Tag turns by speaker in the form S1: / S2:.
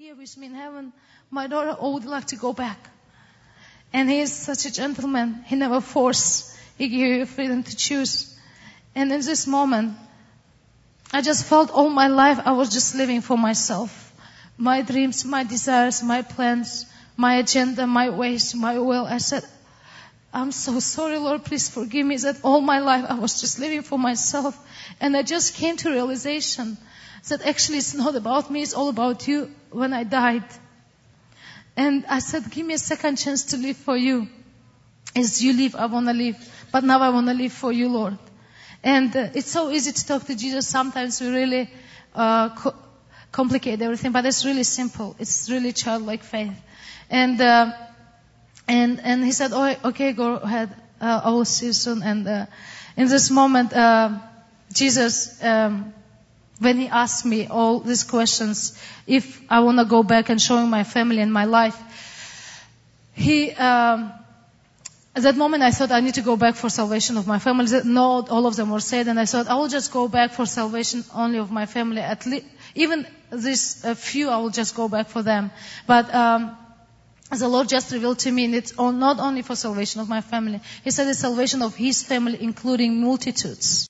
S1: here with me in heaven. My daughter would like to go back. And he is such a gentleman. He never forced. He gave you freedom to choose. And in this moment, I just felt all my life I was just living for myself. My dreams, my desires, my plans, my agenda, my ways, my will. I said, I'm so sorry, Lord, please forgive me that all my life I was just living for myself. And I just came to realization that actually it's not about me, it's all about you when I died. And I said, give me a second chance to live for you. As you live, I want to live. But now I want to live for you, Lord. And it's so easy to talk to Jesus. Sometimes we really complicate everything, but it's really simple. It's really childlike faith. And he said, oh, okay, go ahead. I will see you soon. And in this moment, Jesus, when he asked me all these questions, if I want to go back and showing my family and my life, at that moment I thought I need to go back for salvation of my family. Not all of them were saved, and I thought I will just go back for salvation only of my family. At least, even this few, I will just go back for them. But the Lord just revealed to me, and it's not only for salvation of my family. He said it's salvation of His family, including multitudes.